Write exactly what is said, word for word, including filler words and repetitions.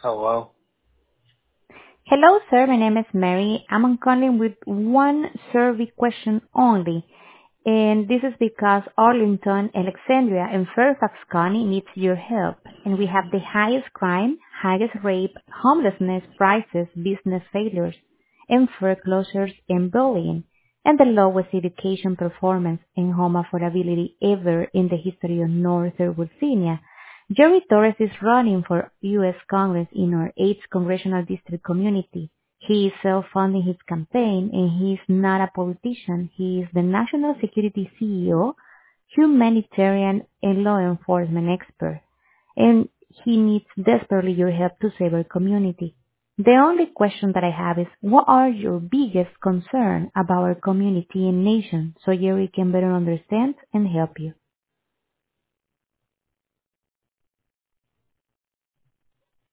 Hello. Hello, sir. My name is Mary. I'm calling with one survey question only. And this is because Arlington, Alexandria, and Fairfax County needs your help. And we have the highest crime, highest rape, homelessness prices, business failures, and foreclosures and bullying, and the lowest education performance and home affordability ever in the history of Northern Virginia. Jerry Torres is running for U S Congress in our eighth Congressional District community. He is self-funding his campaign, and he is not a politician. He is the national security C E O, humanitarian, and law enforcement expert. And he needs desperately your help to save our community. The only question that I have is, what are your biggest concerns about our community and nation so Jerry can better understand and help you?